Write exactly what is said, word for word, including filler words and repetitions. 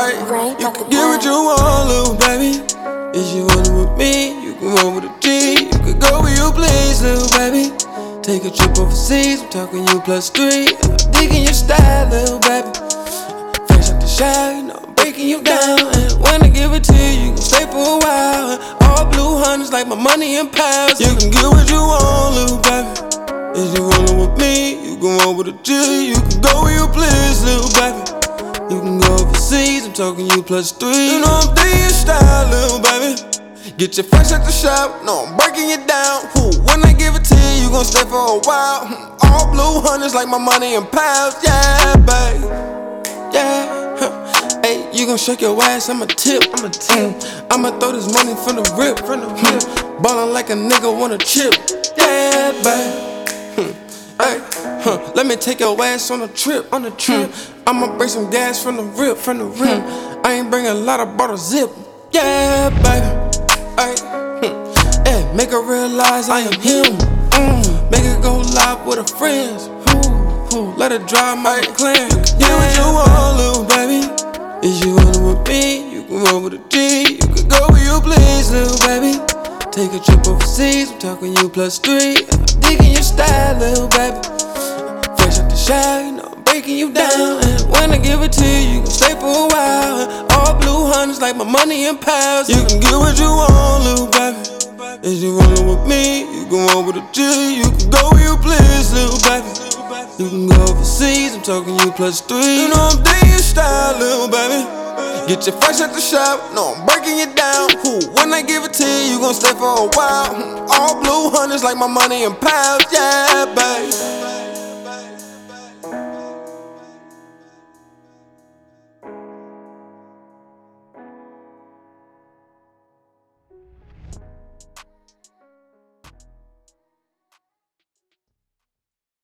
Ay, you can get what you want, little baby. If you want it with me, you can roll with a G. You can go where you please, little baby. Take a trip overseas, I'm talking you plus three. I'm digging your style, little baby. Fresh out the shower, you know I'm breaking you down. And when I give it to you, you can stay for a while. All blue hundreds like my money in pounds. You can get what you want, little baby. If you rollin' with me, you can roll with a G. You can go where you please, little baby. You can go overseas, I'm talking you plus three. You know I'm digging your style, little baby. Get your fresh at the shop, no I'm breaking it down. Ooh, when I give it to you, you gon' stay for a while. All blue hundreds like my money in pounds, yeah, babe. Yeah, huh. Hey, you gon' shake your ass, I'ma tip, I'ma tip. Mm. I'ma throw this money from the rip, from the rip. Hmm. Ballin' like a nigga wanna chip, yeah, babe. Hmm. Hey, huh. Let me take your ass on a trip, on a trip. Hmm. I'ma bring some gas from the rip, from the rip. Hmm. I ain't bring a lot of bottle zip, yeah, baby. Ay, hmm. Yeah, make her realize I am him. Mm. Make her go live with her friends. Ooh, ooh. Let her drive my clan. You can get what you want, little baby. If you want it with me, you can roll with a G. You can go where you please, little baby. Take a trip overseas, I'm talking you plus three. I'm digging your style, little baby. Fresh out the shower, you know I'm breaking you down. And when I give it to you, you can stay for a while. All blue hundreds like my money in pounds. You can get what you want, little baby. If you rollin' with me, you can roll with a G. You can go where you please, little baby. You can go overseas, I'm talking you plus three. You know I'm digging your style, little baby. Get your fresh at the shop, no I'm breaking it down. Ooh, when I give it to you, you gon' stay for a while. All blue hundreds like my money in pounds, yeah, babe.